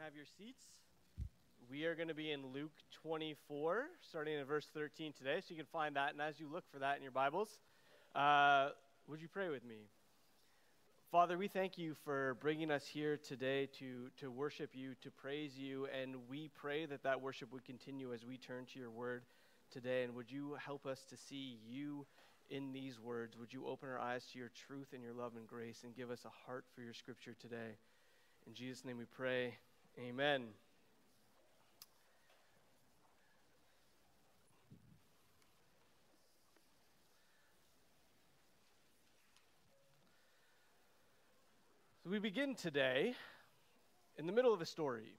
have your seats. We are going to be in Luke 24, starting at verse 13 today, so you can find that. And as you look for that in your Bibles, would you pray with me? Father, we thank you for bringing us here today to worship you, to praise you, and we pray that that worship would continue as we turn to your word today. And would you help us to see you in these words? Would you open our eyes to your truth and your love and grace and give us a heart for your scripture today? In Jesus' name we pray, amen. So we begin today in the middle of a story.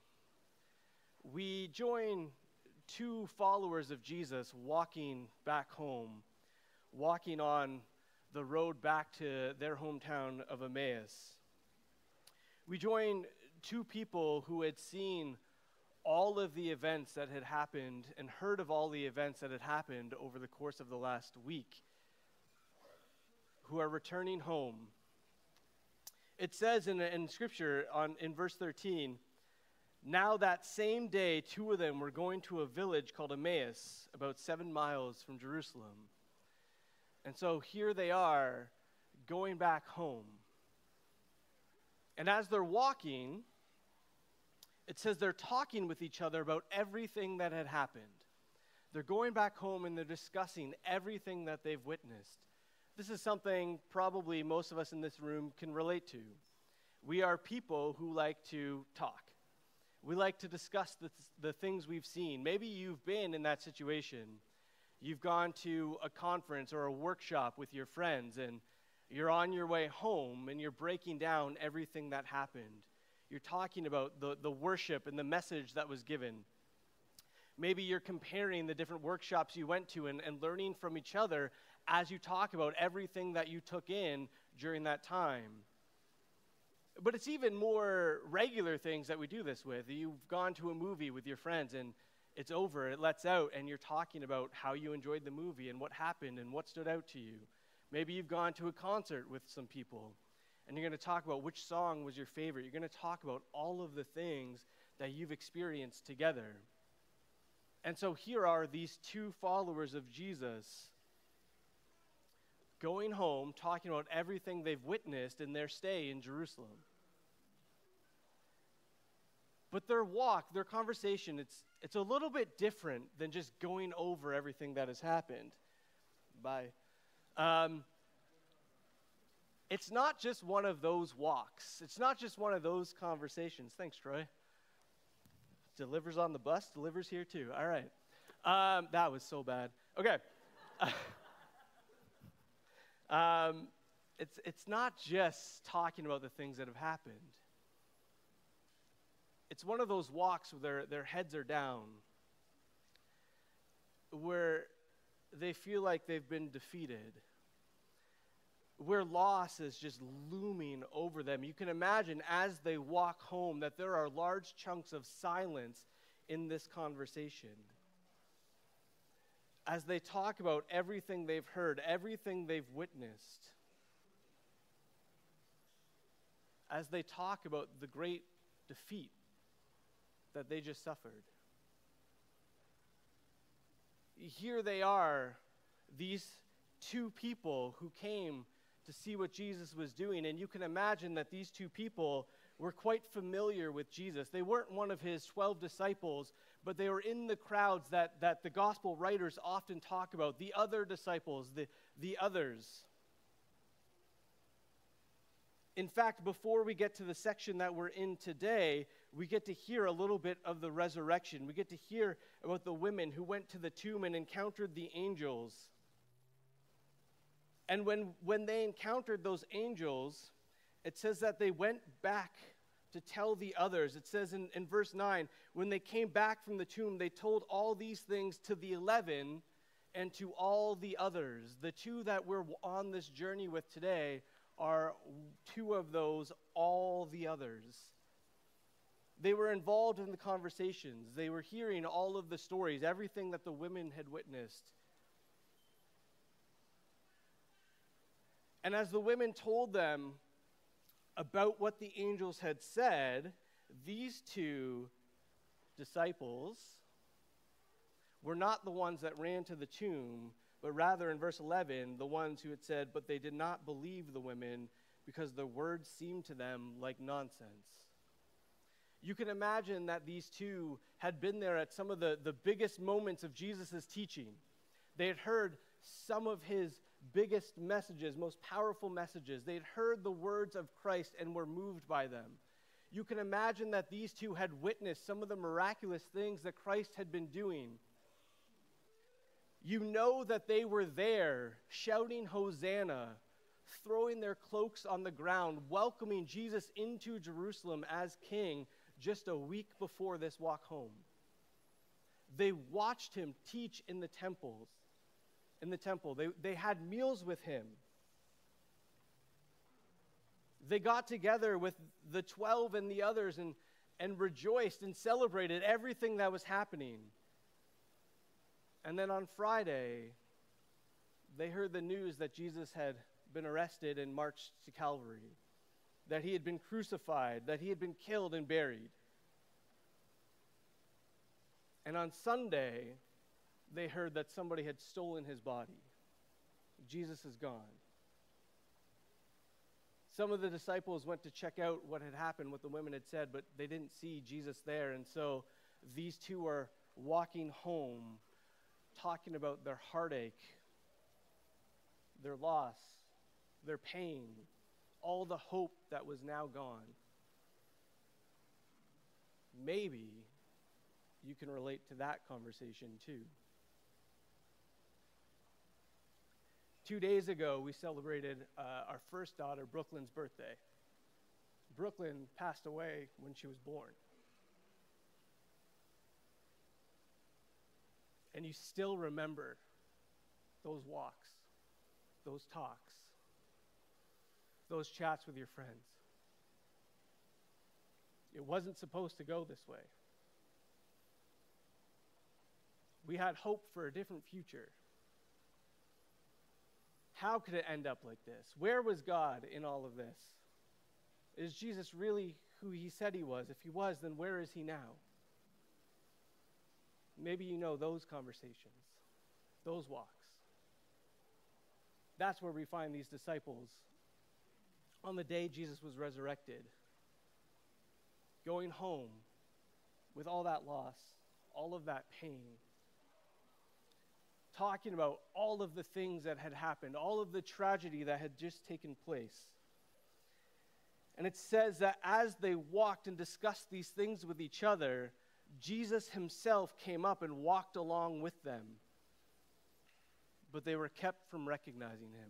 We join two followers of Jesus walking back home, walking on the road back to their hometown of Emmaus. We join two people who had seen all of the events that had happened and heard of all the events that had happened over the course of the last week, who are returning home. It says in Scripture in verse 13, now that same day, two of them were going to a village called Emmaus, about 7 miles from Jerusalem. And so here they are, going back home. And as they're walking, it says they're talking with each other about everything that had happened. They're going back home and they're discussing everything that they've witnessed. This is something probably most of us in this room can relate to. We are people who like to talk. We like to discuss the things we've seen. Maybe you've been in that situation. You've gone to a conference or a workshop with your friends and you're on your way home and you're breaking down everything that happened. You're talking about the worship and the message that was given. Maybe you're comparing the different workshops you went to and learning from each other as you talk about everything that you took in during that time. But it's even more regular things that we do this with. You've gone to a movie with your friends and it's over, it lets out, and you're talking about how you enjoyed the movie and what happened and what stood out to you. Maybe you've gone to a concert with some people and you're going to talk about which song was your favorite. You're going to talk about all of the things that you've experienced together. And so here are these two followers of Jesus going home, talking about everything they've witnessed in their stay in Jerusalem. But their walk, their conversation, it's a little bit different than just going over everything that has happened. Bye. It's not just one of those walks. It's not just one of those conversations. Thanks, Troy. Delivers on the bus, delivers here too. All right. That was so bad. Okay. It's not just talking about the things that have happened. It's one of those walks where their heads are down, where they feel like they've been defeated, where loss is just looming over them. You can imagine as they walk home that there are large chunks of silence in this conversation. As they talk about everything they've heard, everything they've witnessed, as they talk about the great defeat that they just suffered. Here they are, these two people who came to see what Jesus was doing, and you can imagine that these two people were quite familiar with Jesus. They weren't one of his 12 disciples, but they were in the crowds that the gospel writers often talk about, the other disciples, the others. In fact, before we get to the section that we're in today, we get to hear a little bit of the resurrection. We get to hear about the women who went to the tomb and encountered the angels. And when they encountered those angels, it says that they went back to tell the others. It says in verse 9, when they came back from the tomb, they told all these things to the 11 and to all the others. The two that we're on this journey with today are two of those, all the others. They were involved in the conversations. They were hearing all of the stories, everything that the women had witnessed. And as the women told them about what the angels had said, these two disciples were not the ones that ran to the tomb, but rather in verse 11, the ones who had said, but they did not believe the women because the words seemed to them like nonsense. You can imagine that these two had been there at some of the biggest moments of Jesus' teaching. They had heard some of his biggest messages, most powerful messages. They had heard the words of Christ and were moved by them. You can imagine that these two had witnessed some of the miraculous things that Christ had been doing. You know that they were there shouting Hosanna, throwing their cloaks on the ground, welcoming Jesus into Jerusalem as king just a week before this walk home. They watched him teach in the temple. They had meals with him. They got together with the 12 and the others and rejoiced and celebrated everything that was happening. And then on Friday, they heard the news that Jesus had been arrested and marched to Calvary, that he had been crucified, that he had been killed and buried. And on Sunday, they heard that somebody had stolen his body. Jesus is gone. Some of the disciples went to check out what had happened, what the women had said, but they didn't see Jesus there. And so these two are walking home, talking about their heartache, their loss, their pain, all the hope that was now gone. Maybe you can relate to that conversation too. 2 days ago, we celebrated our first daughter, Brooklyn's birthday. Brooklyn passed away when she was born. And you still remember those walks, those talks, those chats with your friends. It wasn't supposed to go this way. We had hope for a different future. How could it end up like this? Where was God in all of this? Is Jesus really who he said he was? If he was, then where is he now? Maybe you know those conversations, those walks. That's where we find these disciples on the day Jesus was resurrected, going home with all that loss, all of that pain, talking about all of the things that had happened, all of the tragedy that had just taken place. And it says that as they walked and discussed these things with each other, Jesus himself came up and walked along with them. But they were kept from recognizing him.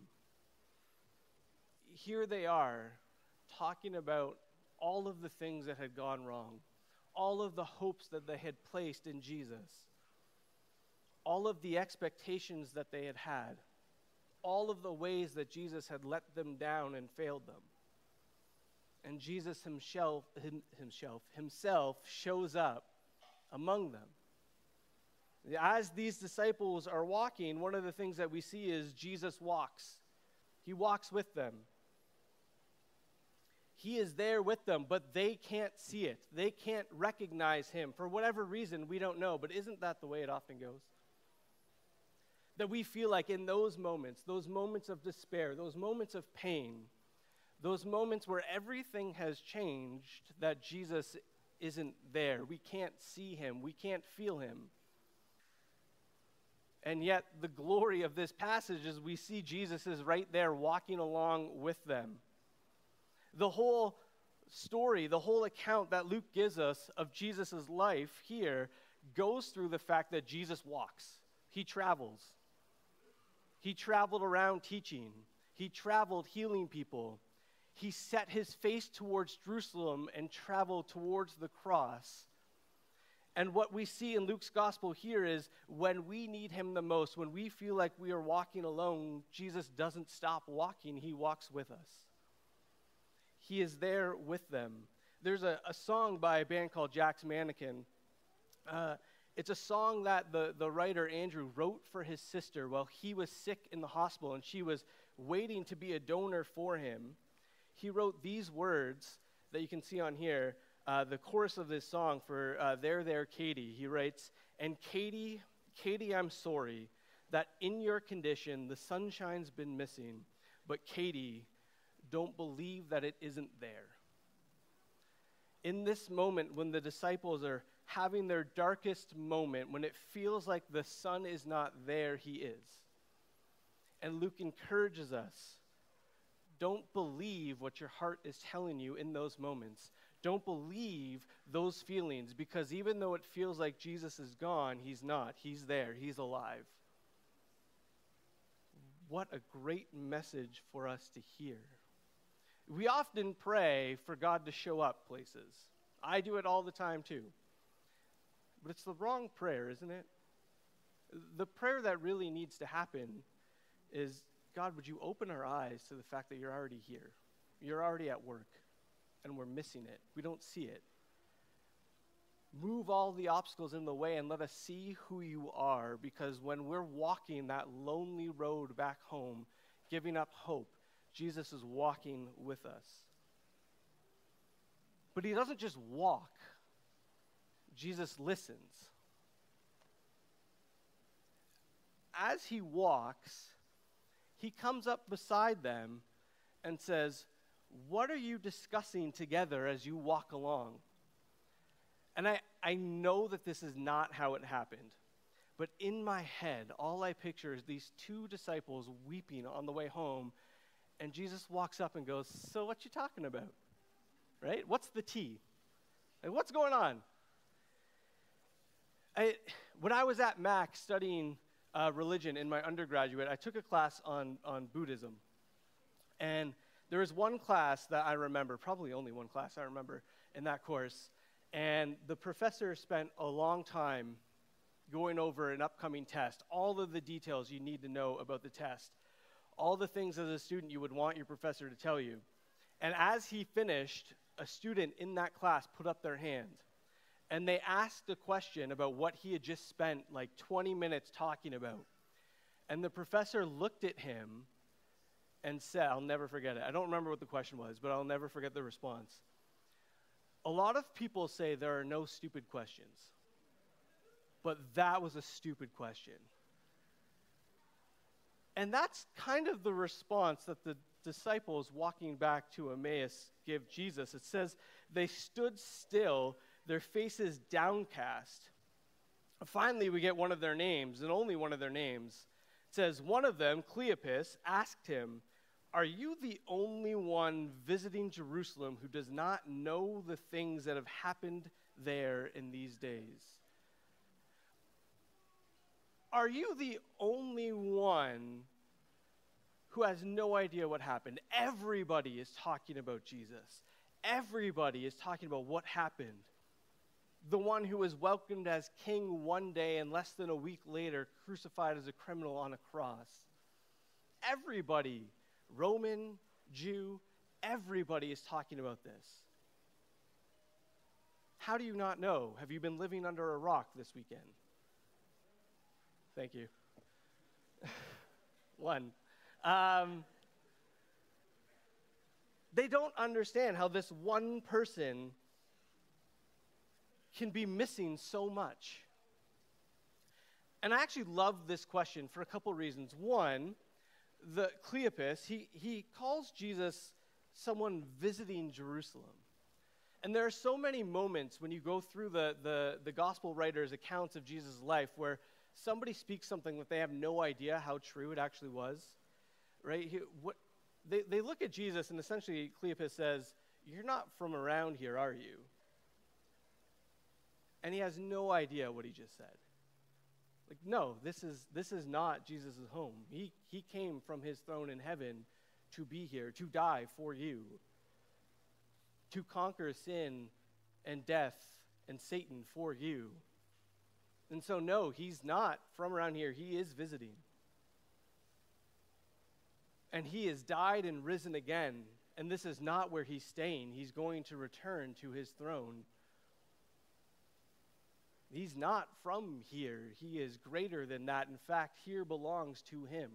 Here they are, talking about all of the things that had gone wrong, all of the hopes that they had placed in Jesus, all of the expectations that they had had, all of the ways that Jesus had let them down and failed them. And Jesus himself shows up among them. As these disciples are walking, one of the things that we see is Jesus walks. He walks with them. He is there with them, but they can't see it. They can't recognize him. For whatever reason, we don't know, but isn't that the way it often goes? That we feel like in those moments of despair, those moments of pain, those moments where everything has changed, that Jesus isn't there. We can't see him. We can't feel him. And yet the glory of this passage is we see Jesus is right there walking along with them. The whole story, the whole account that Luke gives us of Jesus' life here goes through the fact that Jesus walks. He travels. He traveled around teaching. He traveled healing people. He set his face towards Jerusalem and traveled towards the cross. And what we see in Luke's gospel here is when we need him the most, when we feel like we are walking alone, Jesus doesn't stop walking. He walks with us. He is there with them. There's a song by a band called Jack's Mannequin. It's a song that the writer Andrew wrote for his sister while he was sick in the hospital and she was waiting to be a donor for him. He wrote these words that you can see on here. the chorus of this song for There, Katie. He writes, "And Katie, Katie, I'm sorry that in your condition the sunshine's been missing, but Katie, don't believe that it isn't there." In this moment when the disciples are having their darkest moment, when it feels like the sun is not there, he is. And Luke encourages us, don't believe what your heart is telling you in those moments. Don't believe those feelings, because even though it feels like Jesus is gone, he's not. He's there. He's alive. What a great message for us to hear. We often pray for God to show up places. I do it all the time too. But it's the wrong prayer, isn't it? The prayer that really needs to happen is, God, would you open our eyes to the fact that you're already here? You're already at work, and we're missing it. We don't see it. Move all the obstacles in the way and let us see who you are, because when we're walking that lonely road back home, giving up hope, Jesus is walking with us. But he doesn't just walk. Jesus listens. As he walks, he comes up beside them and says, "What are you discussing together as you walk along?" And I know that this is not how it happened, but in my head, all I picture is these two disciples weeping on the way home, and Jesus walks up and goes, "So what you talking about?" Right? What's the tea? Like, what's going on? When I was at Mac studying religion in my undergraduate, I took a class on Buddhism. And there was one class that I remember, probably only one class I remember in that course, and the professor spent a long time going over an upcoming test, all of the details you need to know about the test, all the things as a student you would want your professor to tell you. And as he finished, a student in that class put up their hand, and they asked a question about what he had just spent like 20 minutes talking about. And the professor looked at him and said, I'll never forget it. I don't remember what the question was, but I'll never forget the response. A lot of people say there are no stupid questions, but that was a stupid question. And that's kind of the response that the disciples walking back to Emmaus give Jesus. It says they stood still, their faces downcast. Finally, we get one of their names, and only one of their names. It says, one of them, Cleopas, asked him, "Are you the only one visiting Jerusalem who does not know the things that have happened there in these days?" Are you the only one who has no idea what happened? Everybody is talking about Jesus. Everybody is talking about what happened. The one who was welcomed as king one day and less than a week later crucified as a criminal on a cross. Everybody, Roman, Jew, everybody is talking about this. How do you not know? Have you been living under a rock this weekend? Thank you. One. They don't understand how this one person can be missing so much. And I actually love this question for a couple reasons. One, the Cleopas, he calls Jesus someone visiting Jerusalem. And there are so many moments when you go through the gospel writers' accounts of Jesus' life where somebody speaks something that they have no idea how true it actually was, right? They look at Jesus, and essentially Cleopas says, "You're not from around here, are you?" And he has no idea what he just said. Like, no, this is not Jesus' home. He came from his throne in heaven to be here, to die for you, to conquer sin and death and Satan for you. And so, no, he's not from around here. He is visiting. And he has died and risen again. And this is not where he's staying. He's going to return to his throne. He's not from here. He is greater than that. In fact, here belongs to him.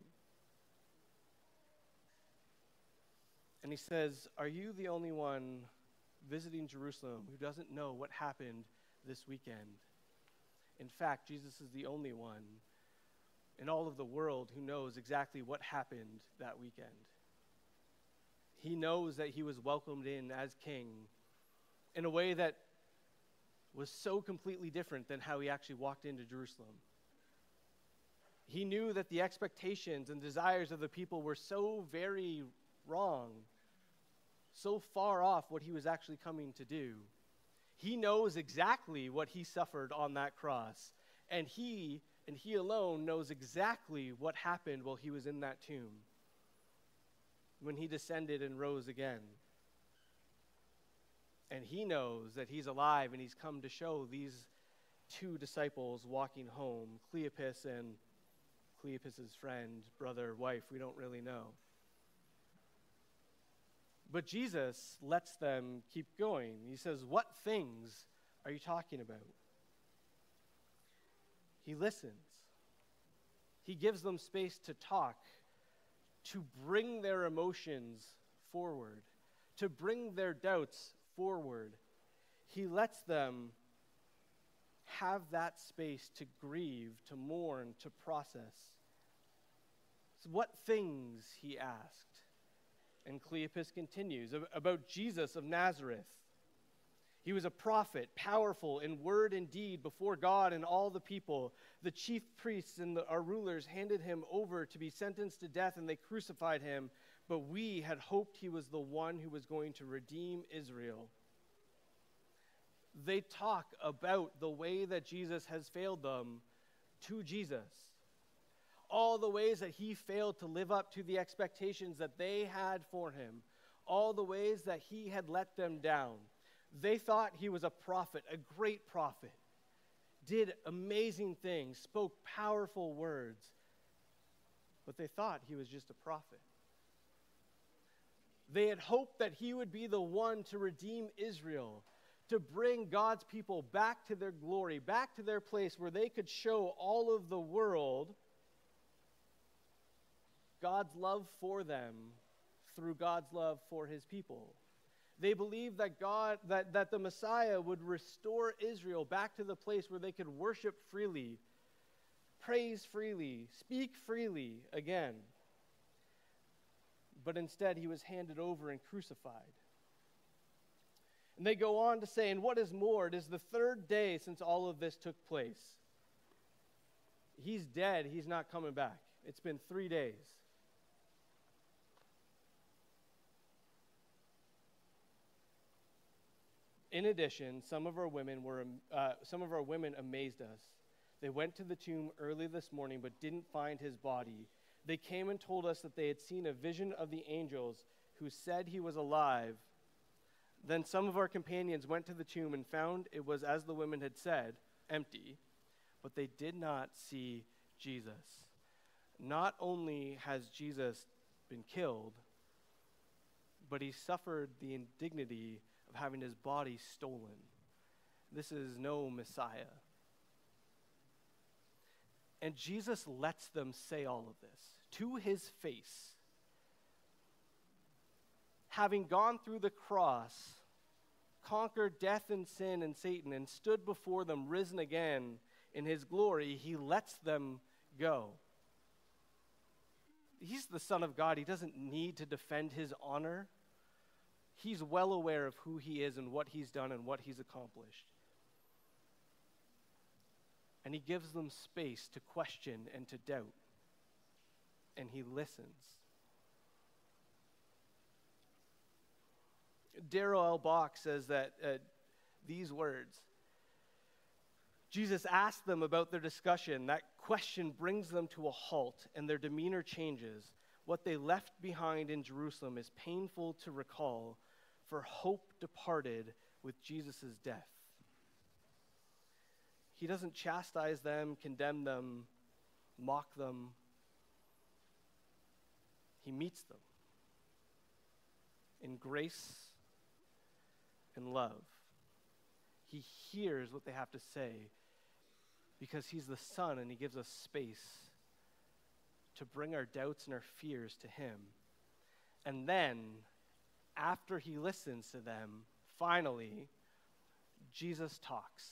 And he says, "Are you the only one visiting Jerusalem who doesn't know what happened this weekend. In fact, Jesus is the only one in all of the world who knows exactly what happened that weekend. He knows that he was welcomed in as king in a way that was so completely different than how he actually walked into Jerusalem. He knew that the expectations and desires of the people were so very wrong, so far off what he was actually coming to do. He knows exactly what he suffered on that cross, and he alone knows exactly what happened while he was in that tomb, when he descended and rose again. And he knows that he's alive, and he's come to show these two disciples walking home, Cleopas and Cleopas's friend, brother, wife, we don't really know. But Jesus lets them keep going. He says, "What things are you talking about?" He listens. He gives them space to talk, to bring their emotions forward, to bring their doubts forward. He lets them have that space to grieve, to mourn, to process. So what things, he asked. And Cleopas continues about Jesus of Nazareth. He was a prophet, powerful in word and deed before God and all the people. The chief priests and our rulers handed him over to be sentenced to death, and they crucified him. But we had hoped he was the one who was going to redeem Israel. They talk about the way that Jesus has failed them to Jesus. All the ways that he failed to live up to the expectations that they had for him. All the ways that he had let them down. They thought he was a prophet, a great prophet. Did amazing things, spoke powerful words. But they thought he was just a prophet. They had hoped that he would be the one to redeem Israel, to bring God's people back to their glory, back to their place where they could show all of the world God's love for them through God's love for his people. They believed that that the Messiah would restore Israel back to the place where they could worship freely, praise freely, speak freely again. But instead, he was handed over and crucified. And they go on to say, and what is more, it is the third day since all of this took place. He's dead. He's not coming back. It's been 3 days. In addition, some of our women amazed us. They went to the tomb early this morning but didn't find his body. They came and told us that they had seen a vision of the angels who said he was alive. Then some of our companions went to the tomb and found it was as the women had said, empty, but they did not see Jesus. Not only has Jesus been killed, but he suffered the indignity of having his body stolen. This is no Messiah. And Jesus lets them say all of this to his face. Having gone through the cross, conquered death and sin and Satan, and stood before them risen again in his glory, he lets them go. He's the Son of God. He doesn't need to defend his honor. He's well aware of who he is and what he's done and what he's accomplished. And he gives them space to question and to doubt. And he listens. Darrell L. Bach says that these words, Jesus asked them about their discussion. That question brings them to a halt and their demeanor changes. What they left behind in Jerusalem is painful to recall, for hope departed with Jesus' death. He doesn't chastise them, condemn them, mock them. He meets them in grace and love. He hears what they have to say because he's the Son and he gives us space to bring our doubts and our fears to him. And then, after he listens to them, finally, Jesus talks.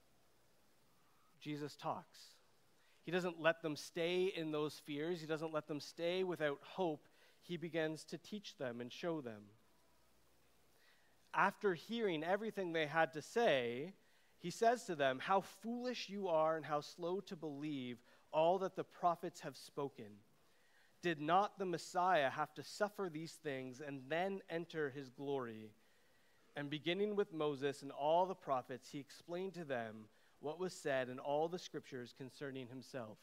Jesus talks. He doesn't let them stay in those fears. He doesn't let them stay without hope. He begins to teach them and show them. After hearing everything they had to say, he says to them, "How foolish you are and how slow to believe all that the prophets have spoken. Did not the Messiah have to suffer these things and then enter his glory?" And beginning with Moses and all the prophets, he explained to them what was said in all the scriptures concerning himself.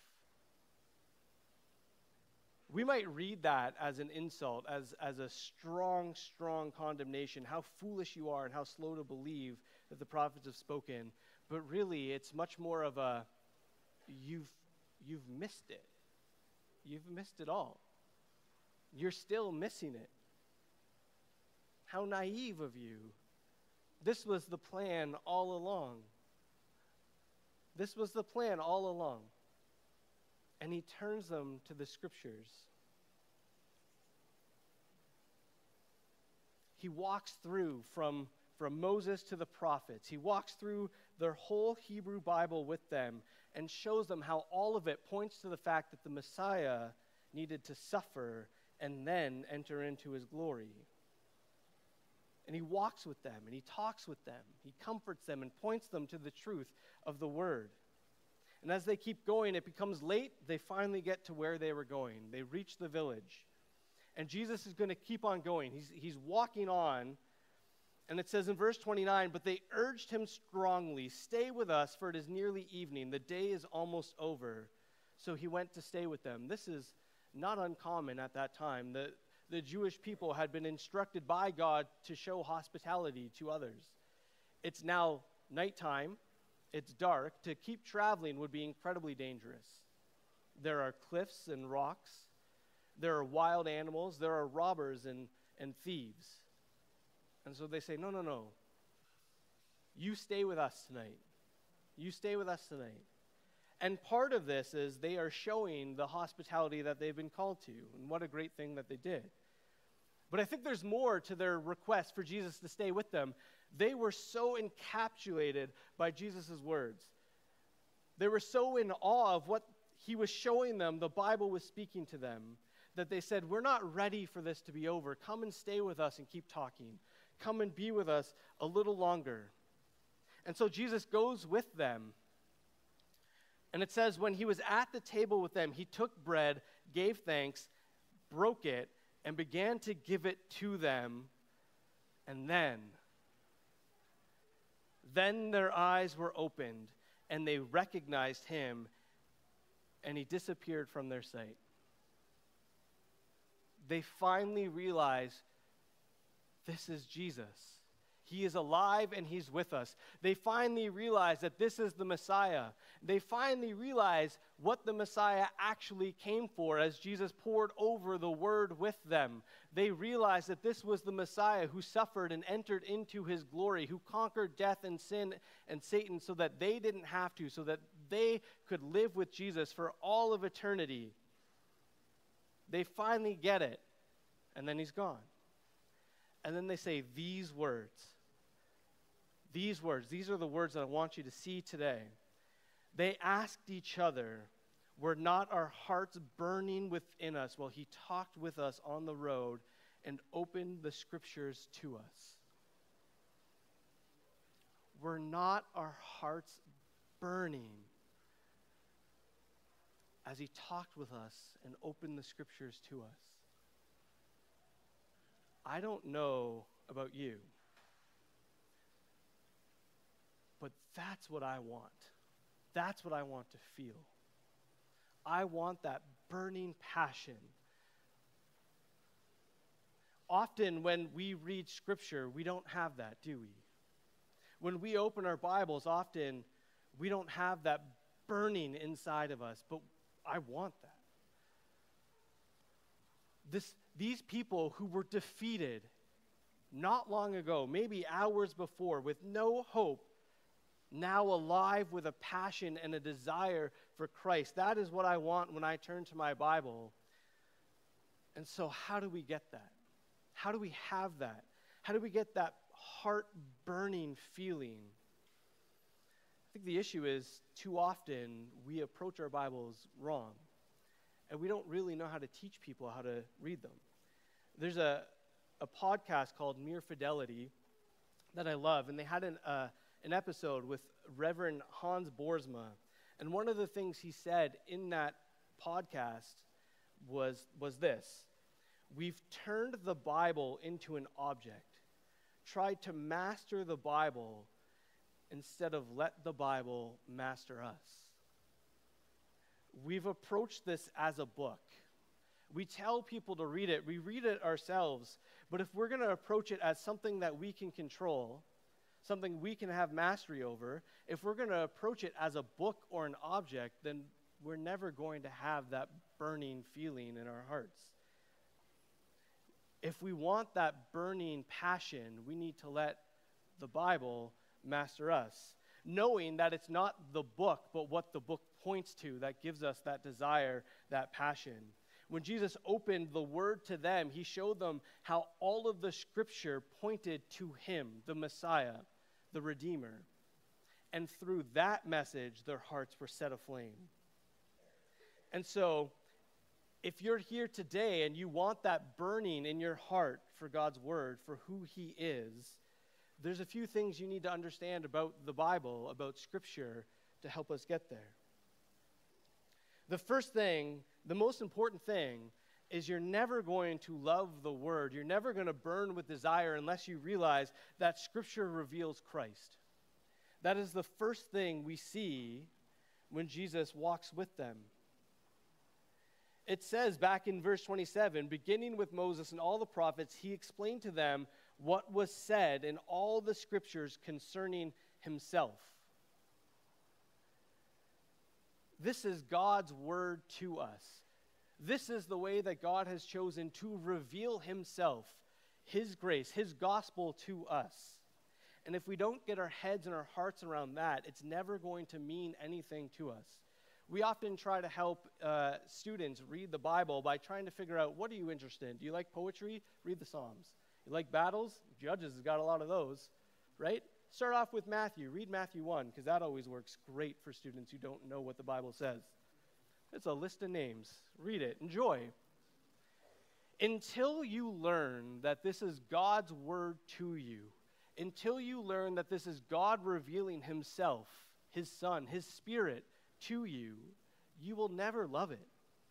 We might read that as an insult, as a strong, strong condemnation. How foolish you are and how slow to believe that the prophets have spoken. But really, it's much more of a, you've missed it. You've missed it all. You're still missing it. How naive of you. This was the plan all along. This was the plan all along. And he turns them to the scriptures. He walks through from Moses to the prophets. He walks through their whole Hebrew Bible with them and shows them how all of it points to the fact that the Messiah needed to suffer and then enter into his glory. And he walks with them and he talks with them. He comforts them and points them to the truth of the word. And as they keep going, it becomes late. They finally get to where they were going. They reach the village. And Jesus is going to keep on going. He's walking on. And it says in verse 29, "But they urged him strongly, 'Stay with us, for it is nearly evening. The day is almost over.' So he went to stay with them." This is not uncommon at that time. The Jewish people had been instructed by God to show hospitality to others. It's now nighttime. It's dark. To keep traveling would be incredibly dangerous. There are cliffs and rocks. There are wild animals. There are robbers and thieves. And so they say, no. You stay with us tonight. You stay with us tonight. And part of this is they are showing the hospitality that they've been called to. And what a great thing that they did. But I think there's more to their request for Jesus to stay with them. They were so encapsulated by Jesus' words. They were so in awe of what he was showing them, the Bible was speaking to them, that they said, "We're not ready for this to be over. Come and stay with us and keep talking. Come and be with us a little longer." And so Jesus goes with them. And it says, when he was at the table with them, he took bread, gave thanks, broke it, and began to give it to them. And then their eyes were opened, and they recognized him, and he disappeared from their sight. They finally realized, this is Jesus. He is alive and he's with us. They finally realize that this is the Messiah. They finally realize what the Messiah actually came for as Jesus poured over the word with them. They realized that this was the Messiah who suffered and entered into his glory, who conquered death and sin and Satan so that they didn't have to, so that they could live with Jesus for all of eternity. They finally get it, and then he's gone. And then they say these words. These are the words that I want you to see today. They asked each other, "Were not our hearts burning within us while he talked with us on the road and opened the scriptures to us?" Were not our hearts burning as he talked with us and opened the scriptures to us? I don't know about you, but that's what I want. That's what I want to feel. I want that burning passion. Often when we read scripture, we don't have that, do we? When we open our Bibles, often we don't have that burning inside of us, but I want that. These people who were defeated not long ago, maybe hours before, with no hope, now alive with a passion and a desire for Christ. That is what I want when I turn to my Bible. And so how do we get that? How do we have that? How do we get that heart-burning feeling. I think the issue is too often we approach our Bibles wrong, and we don't really know how to teach people how to read them. There's a podcast called Mere Fidelity that I love, and they had an episode with Reverend Hans Boersma, and one of the things he said in that podcast was this: we've turned the Bible into an object, tried to master the Bible instead of let the Bible master us. We've approached this as a book. We tell people to read it. We read it ourselves. But if we're going to approach it as something that we can control, something we can have mastery over, if we're going to approach it as a book or an object, then we're never going to have that burning feeling in our hearts. If we want that burning passion, we need to let the Bible master us, knowing that it's not the book, but what the book points to that gives us that desire, that passion. When Jesus opened the Word to them, he showed them how all of the Scripture pointed to him, the Messiah, the Redeemer. And through that message, their hearts were set aflame. And so, if you're here today and you want that burning in your heart for God's Word, for who he is, there's a few things you need to understand about the Bible, about Scripture, to help us get there. The first thing, the most important thing, is you're never going to love the Word. You're never going to burn with desire unless you realize that Scripture reveals Christ. That is the first thing we see when Jesus walks with them. It says back in verse 27, beginning with Moses and all the prophets, he explained to them what was said in all the Scriptures concerning himself. This is God's word to us. This is the way that God has chosen to reveal himself, his grace, his gospel to us. And if we don't get our heads and our hearts around that, it's never going to mean anything to us. We often try to help students read the Bible by trying to figure out, what are you interested in? Do you like poetry? Read the Psalms. You like battles? Judges has got a lot of those, right? Start off with Matthew. Read Matthew 1, because that always works great for students who don't know what the Bible says. It's a list of names. Read it. Enjoy. Until you learn that this is God's word to you, until you learn that this is God revealing himself, his Son, his Spirit to you, you will never love it.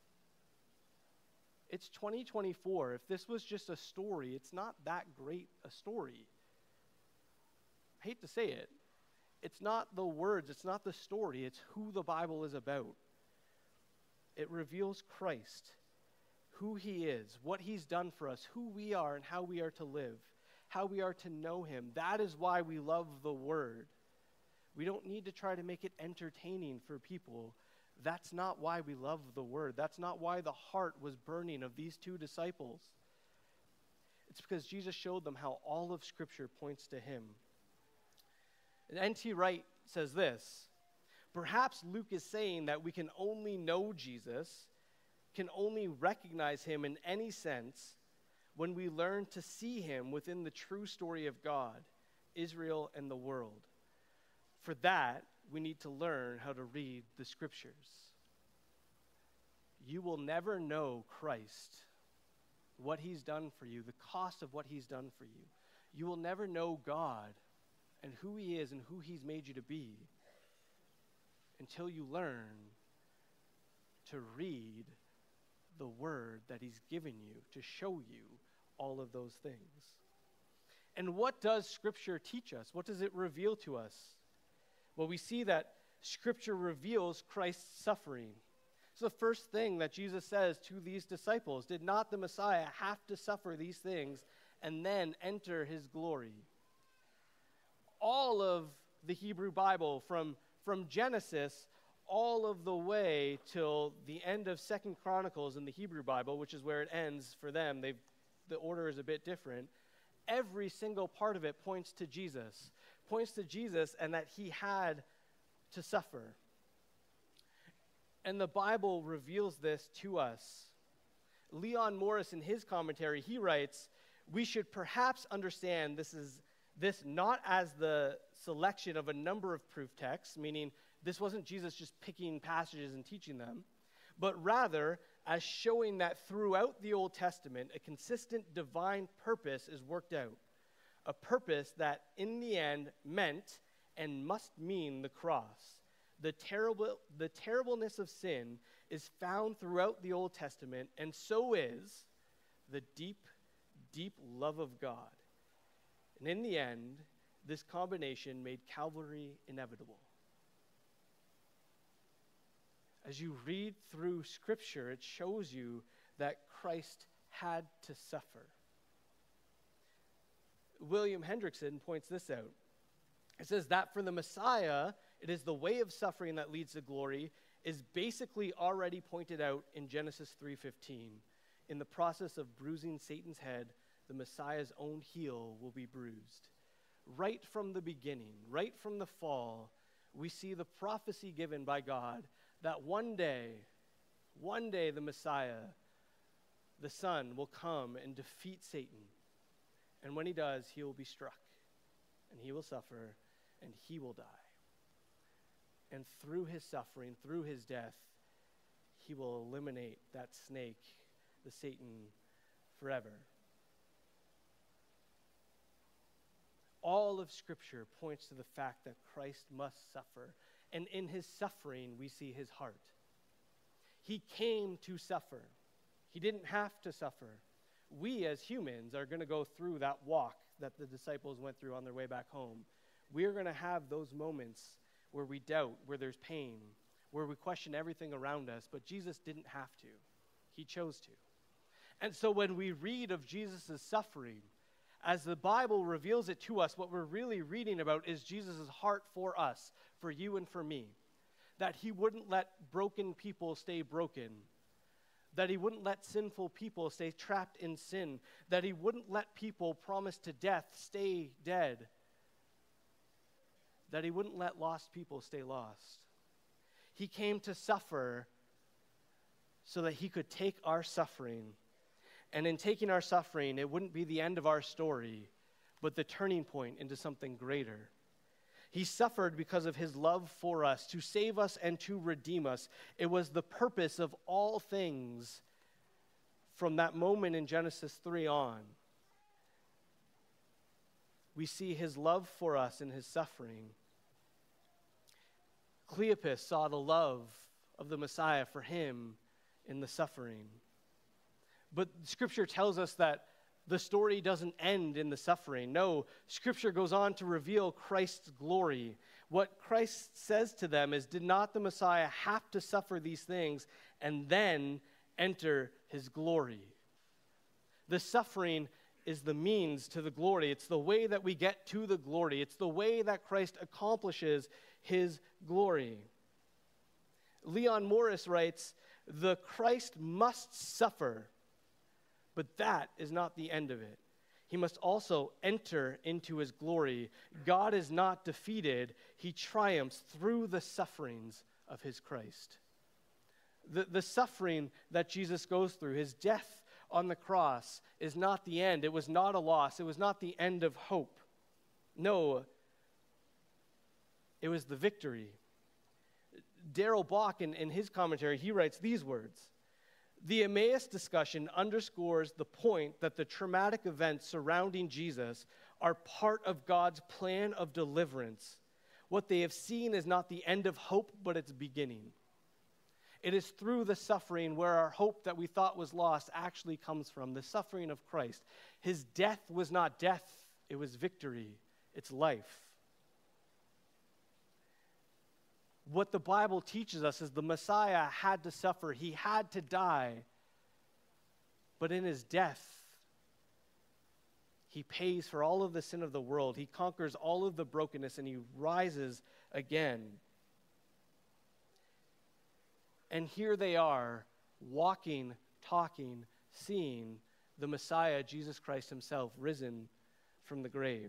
It's 2024. If this was just a story, it's not that great a story. I hate to say it. It's not the words, it's not the story, it's who the Bible is about. It reveals Christ, who he is, what he's done for us, who we are and how we are to live, how we are to know him. That is why we love the Word. We don't need to try to make it entertaining for people. That's not why we love the Word. That's not why the heart was burning of these two disciples. It's because Jesus showed them how all of Scripture points to him. And N.T. Wright says this: perhaps Luke is saying that we can only know Jesus, can only recognize him in any sense, when we learn to see him within the true story of God, Israel, and the world. For that, we need to learn how to read the Scriptures. You will never know Christ, what he's done for you, the cost of what he's done for you. You will never know God and who he is and who he's made you to be until you learn to read the Word that he's given you to show you all of those things. And what does Scripture teach us? What does it reveal to us? Well, we see that Scripture reveals Christ's suffering. So the first thing that Jesus says to these disciples, did not the Messiah have to suffer these things and then enter his glory? All of the Hebrew Bible, from Genesis all of the way till the end of 2 Chronicles in the Hebrew Bible, which is where it ends for them, the order is a bit different. Every single part of it points to Jesus and that he had to suffer. And the Bible reveals this to us. Leon Morris, in his commentary, he writes, we should perhaps understand this is This not as the selection of a number of proof texts, meaning this wasn't Jesus just picking passages and teaching them, but rather as showing that throughout the Old Testament, a consistent divine purpose is worked out. A purpose that in the end meant and must mean the cross. The terribleness of sin is found throughout the Old Testament, and so is the deep, deep love of God. And in the end, this combination made Calvary inevitable. As you read through Scripture, it shows you that Christ had to suffer. William Hendrickson points this out. It says that for the Messiah, it is the way of suffering that leads to glory, is basically already pointed out in Genesis 3:15. In the process of bruising Satan's head, the Messiah's own heel will be bruised. Right from the beginning, right from the fall, we see the prophecy given by God that one day the Messiah, the Son, will come and defeat Satan. And when he does, he will be struck, and he will suffer, and he will die. And through his suffering, through his death, he will eliminate that snake, the Satan, forever. All of Scripture points to the fact that Christ must suffer, and in his suffering, we see his heart. He came to suffer. He didn't have to suffer. We as humans are going to go through that walk that the disciples went through on their way back home. We are going to have those moments where we doubt, where there's pain, where we question everything around us, but Jesus didn't have to. He chose to. And so when we read of Jesus' suffering, as the Bible reveals it to us, what we're really reading about is Jesus' heart for us, for you and for me. That he wouldn't let broken people stay broken. That he wouldn't let sinful people stay trapped in sin. That he wouldn't let people promised to death stay dead. That he wouldn't let lost people stay lost. He came to suffer so that he could take our suffering. And in taking our suffering, it wouldn't be the end of our story, but the turning point into something greater. He suffered because of his love for us, to save us and to redeem us. It was the purpose of all things from that moment in Genesis 3 on. We see his love for us in his suffering. Cleopas saw the love of the Messiah for him in the suffering. But Scripture tells us that the story doesn't end in the suffering. No, Scripture goes on to reveal Christ's glory. What Christ says to them is, did not the Messiah have to suffer these things and then enter his glory? The suffering is the means to the glory. It's the way that we get to the glory. It's the way that Christ accomplishes his glory. Leon Morris writes, the Christ must suffer, but that is not the end of it. He must also enter into his glory. God is not defeated. He triumphs through the sufferings of his Christ. The suffering that Jesus goes through, his death on the cross, is not the end. It was not a loss. It was not the end of hope. No, it was the victory. Darrell Bock, in his commentary, he writes these words: the Emmaus discussion underscores the point that the traumatic events surrounding Jesus are part of God's plan of deliverance. What they have seen is not the end of hope, but its beginning. It is through the suffering where our hope that we thought was lost actually comes from, the suffering of Christ. His death was not death, it was victory. It's life. What the Bible teaches us is the Messiah had to suffer. He had to die. But in his death, he pays for all of the sin of the world. He conquers all of the brokenness, and he rises again. And here they are, walking, talking, seeing the Messiah, Jesus Christ himself, risen from the grave.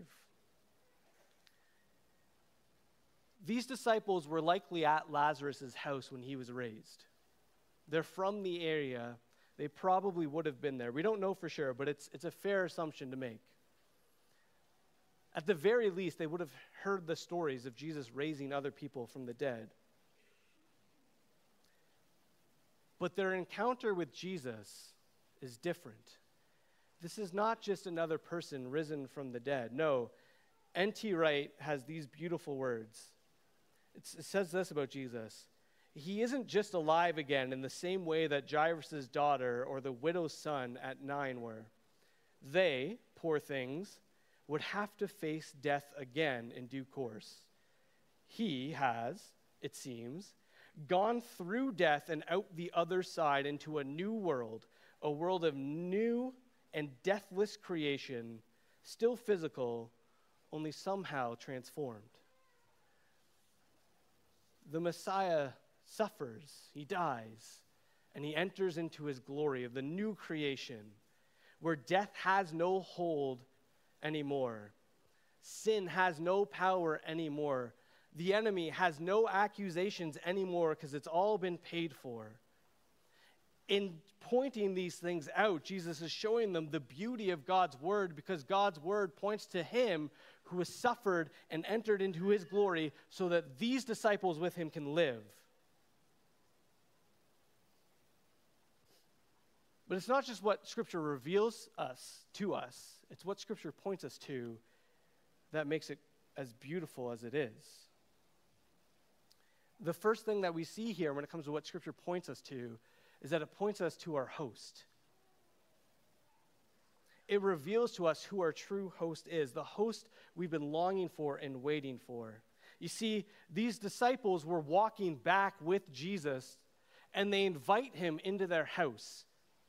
These disciples were likely at Lazarus' house when he was raised. They're from the area. They probably would have been there. We don't know for sure, but it's a fair assumption to make. At the very least, they would have heard the stories of Jesus raising other people from the dead. But their encounter with Jesus is different. This is not just another person risen from the dead. No, N.T. Wright has these beautiful words. It says this about Jesus. He isn't just alive again in the same way that Jairus' daughter or the widow's son at 9 were. They, poor things, would have to face death again in due course. He has, it seems, gone through death and out the other side into a new world, a world of new and deathless creation, still physical, only somehow transformed. The Messiah suffers, he dies, and he enters into his glory of the new creation, where death has no hold anymore. Sin has no power anymore. The enemy has no accusations anymore because it's all been paid for. In pointing these things out, Jesus is showing them the beauty of God's word, because God's word points to him who has suffered and entered into his glory so that these disciples with him can live. But it's not just what Scripture reveals to us, it's what Scripture points us to that makes it as beautiful as it is. The first thing that we see here when it comes to what Scripture points us to is that it points us to our host. It reveals to us who our true host is, the host we've been longing for and waiting for. You see, these disciples were walking back with Jesus, and they invite him into their house.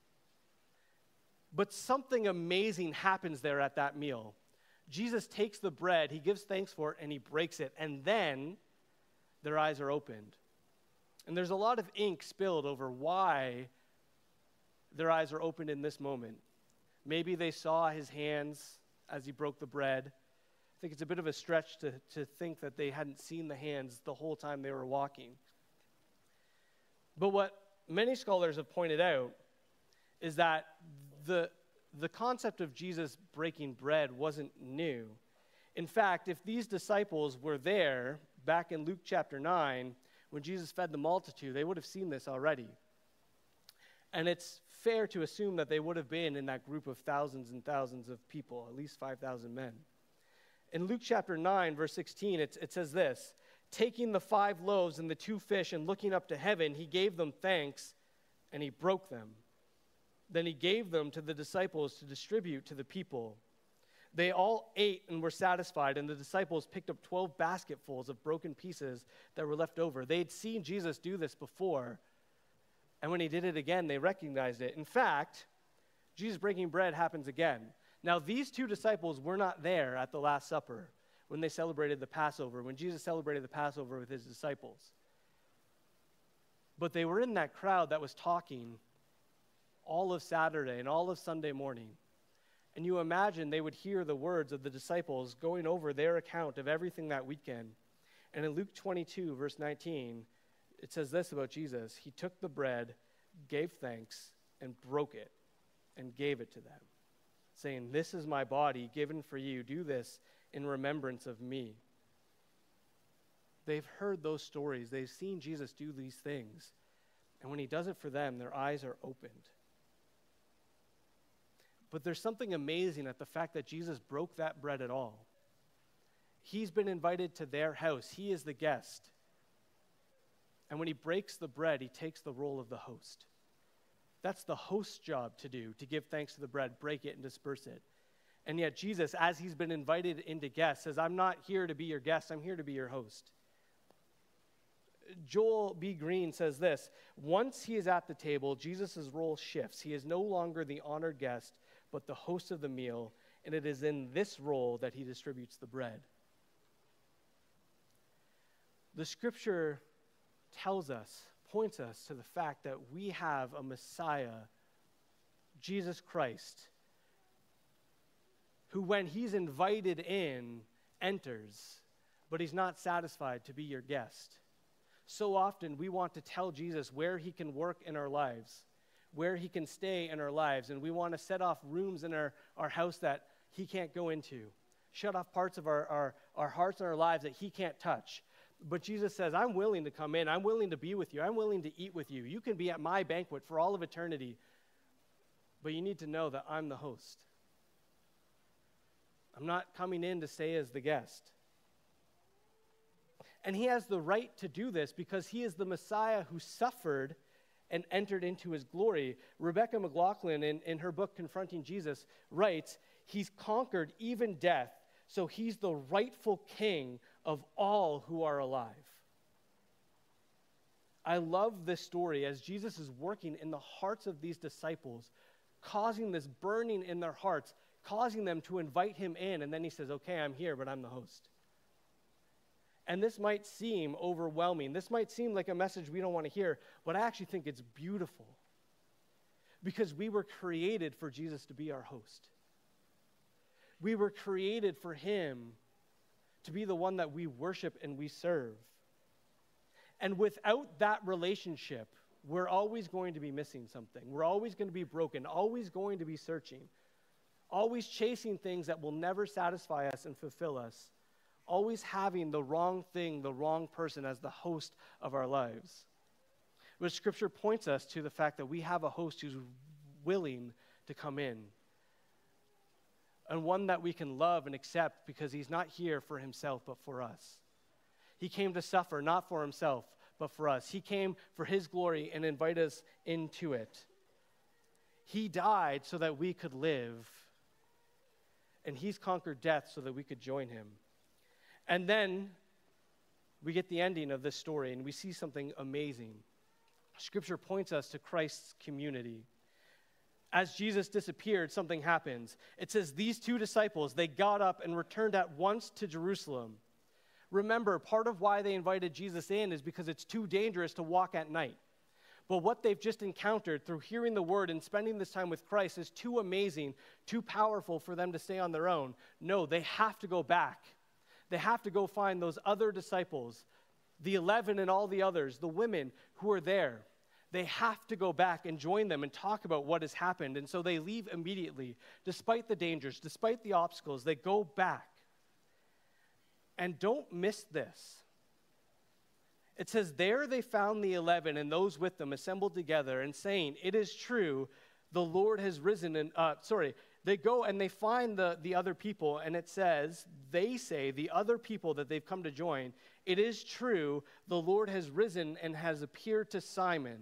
But something amazing happens there at that meal. Jesus takes the bread, he gives thanks for it, and he breaks it, and then their eyes are opened. And there's a lot of ink spilled over why their eyes are opened in this moment. Maybe they saw his hands as he broke the bread. I think it's a bit of a stretch to think that they hadn't seen the hands the whole time they were walking. But what many scholars have pointed out is that the concept of Jesus breaking bread wasn't new. In fact, if these disciples were there back in Luke chapter 9, when Jesus fed the multitude, they would have seen this already. And it's fair to assume that they would have been in that group of thousands and thousands of people, at least 5,000 men. In Luke chapter 9, verse 16, it says this: taking the 5 loaves and the 2 fish and looking up to heaven, he gave them thanks and he broke them. Then he gave them to the disciples to distribute to the people. They all ate and were satisfied, and the disciples picked up 12 basketfuls of broken pieces that were left over. They'd seen Jesus do this before, and when he did it again, they recognized it. In fact, Jesus breaking bread happens again. Now, these 2 disciples were not there at the Last Supper when they celebrated the Passover, when Jesus celebrated the Passover with his disciples. But they were in that crowd that was talking all of Saturday and all of Sunday morning. And you imagine they would hear the words of the disciples going over their account of everything that weekend. And in Luke 22, verse 19, it says this about Jesus: he took the bread, gave thanks, and broke it, and gave it to them, saying, "This is my body given for you. Do this in remembrance of me." They've heard those stories. They've seen Jesus do these things. And when he does it for them, their eyes are opened. But there's something amazing at the fact that Jesus broke that bread at all. He's been invited to their house. He is the guest. And when he breaks the bread, he takes the role of the host. That's the host's job to do, to give thanks to the bread, break it, and disperse it. And yet Jesus, as he's been invited into guests, says, "I'm not here to be your guest, I'm here to be your host." Joel B. Green says this: once he is at the table, Jesus' role shifts. He is no longer the honored guest, but the host of the meal, and it is in this role that he distributes the bread. The scripture tells us, points us to the fact that we have a Messiah, Jesus Christ, who when he's invited in, enters, but he's not satisfied to be your guest. So often we want to tell Jesus where he can work in our lives, where he can stay in our lives, and we want to set off rooms in our house that he can't go into, shut off parts of our hearts and our lives that he can't touch. But Jesus says, I'm willing to come in. I'm willing to be with you. I'm willing to eat with you. You can be at my banquet for all of eternity. But you need to know that I'm the host. I'm not coming in to stay as the guest. And he has the right to do this because he is the Messiah who suffered and entered into his glory. Rebecca McLaughlin, in her book, Confronting Jesus, writes, he's conquered even death, so he's the rightful king of all who are alive. I love this story as Jesus is working in the hearts of these disciples, causing this burning in their hearts, causing them to invite him in, and then he says, okay, I'm here, but I'm the host. And this might seem overwhelming. This might seem like a message we don't want to hear, but I actually think it's beautiful because we were created for Jesus to be our host. We were created for him to be the one that we worship and we serve. And without that relationship, we're always going to be missing something. We're always going to be broken, always going to be searching, always chasing things that will never satisfy us and fulfill us. Always having the wrong thing, the wrong person as the host of our lives. But Scripture points us to the fact that we have a host who's willing to come in. And one that we can love and accept because he's not here for himself but for us. He came to suffer not for himself but for us. He came for his glory and invite us into it. He died so that we could live. And he's conquered death so that we could join him. And then we get the ending of this story and we see something amazing. Scripture points us to Christ's community. As Jesus disappeared, something happens. It says these two disciples, they got up and returned at once to Jerusalem. Remember, part of why they invited Jesus in is because it's too dangerous to walk at night. But what they've just encountered through hearing the word and spending this time with Christ is too amazing, too powerful for them to stay on their own. No, they have to go back. They have to go find those other disciples, the 11 and all the others, the women who are there. They have to go back and join them and talk about what has happened. And so they leave immediately, despite the dangers, despite the obstacles. They go back. And don't miss this. It says, there they found the 11 and those with them assembled together and saying, it is true, the Lord has risen. They go and they find the other people, and it says, they say, the other people that they've come to join, it is true, the Lord has risen and has appeared to Simon.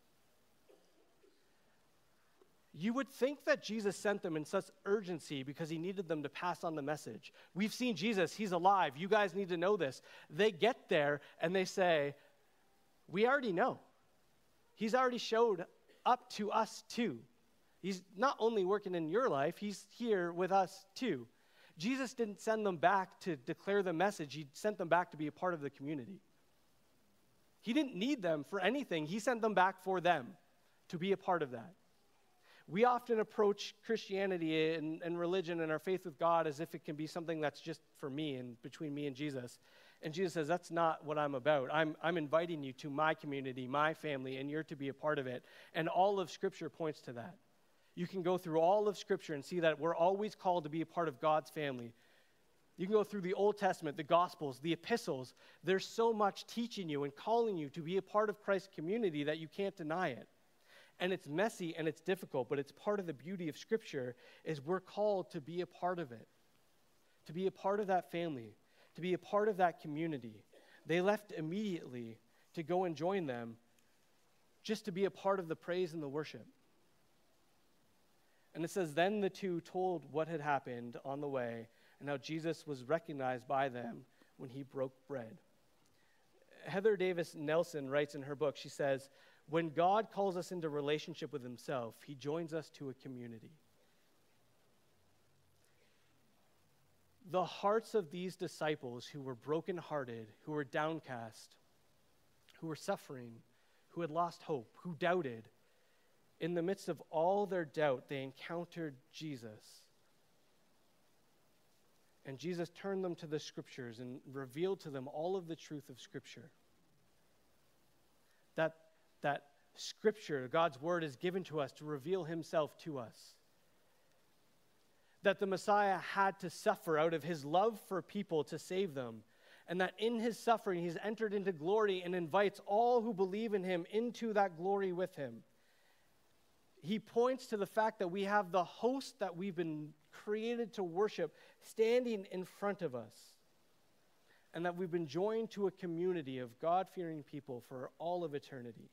You would think that Jesus sent them in such urgency because he needed them to pass on the message. We've seen Jesus, he's alive. You guys need to know this. They get there and they say, we already know. He's already showed up to us too. He's not only working in your life, he's here with us too. Jesus didn't send them back to declare the message. He sent them back to be a part of the community. He didn't need them for anything. He sent them back for them to be a part of that. We often approach Christianity and religion and our faith with God as if it can be something that's just for me and between me and Jesus. And Jesus says, that's not what I'm about. I'm inviting you to my community, my family, and you're to be a part of it. And all of Scripture points to that. You can go through all of Scripture and see that we're always called to be a part of God's family. You can go through the Old Testament, the Gospels, the epistles. There's so much teaching you and calling you to be a part of Christ's community that you can't deny it. And it's messy and it's difficult, but it's part of the beauty of Scripture is we're called to be a part of it, to be a part of that family, to be a part of that community. They left immediately to go and join them just to be a part of the praise and the worship. And it says, then the two told what had happened on the way and how Jesus was recognized by them when he broke bread. Heather Davis Nelson writes in her book, she says, when God calls us into relationship with himself, he joins us to a community. The hearts of these disciples who were brokenhearted, who were downcast, who were suffering, who had lost hope, who doubted, in the midst of all their doubt, they encountered Jesus. And Jesus turned them to the Scriptures and revealed to them all of the truth of Scripture. That Scripture, God's Word, is given to us to reveal himself to us. that the Messiah had to suffer out of his love for people to save them, and that in his suffering he's entered into glory and invites all who believe in him into that glory with him. He points to the fact that we have the host that we've been created to worship standing in front of us, and that we've been joined to a community of God-fearing people for all of eternity.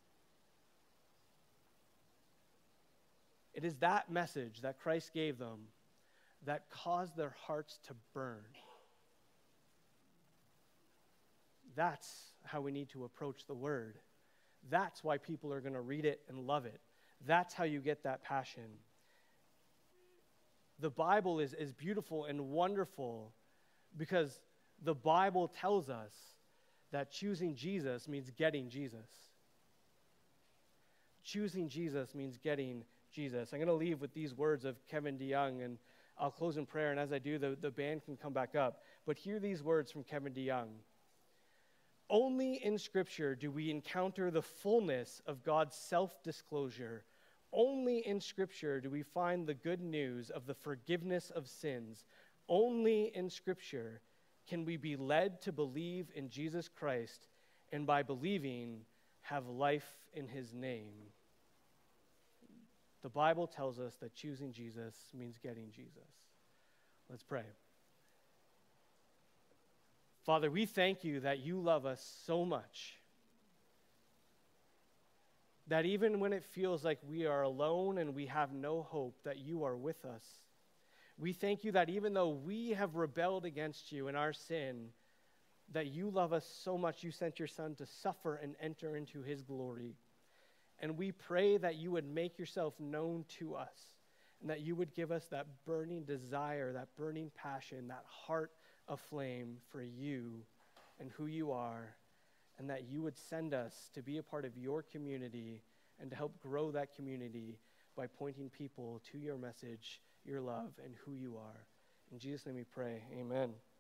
It is that message that Christ gave them that caused their hearts to burn. That's how we need to approach the Word. That's why people are going to read it and love it. That's how you get that passion. The Bible is beautiful and wonderful because the Bible tells us that choosing Jesus means getting Jesus. Choosing Jesus means getting Jesus. I'm going to leave with these words of Kevin DeYoung, and I'll close in prayer, and as I do, the band can come back up. But hear these words from Kevin DeYoung. Only in Scripture do we encounter the fullness of God's self-disclosure. Only in Scripture do we find the good news of the forgiveness of sins. Only in Scripture can we be led to believe in Jesus Christ, and by believing, have life in his name. The Bible tells us that choosing Jesus means getting Jesus. Let's pray. Father, we thank you that you love us so much, that even when it feels like we are alone and we have no hope, that you are with us. We thank you that even though we have rebelled against you in our sin, that you love us so much you sent your Son to suffer and enter into his glory. And we pray that you would make yourself known to us, and that you would give us that burning desire, that burning passion, that heart aflame for you and who you are, and that you would send us to be a part of your community and to help grow that community by pointing people to your message, your love, and who you are. In Jesus' name we pray, amen.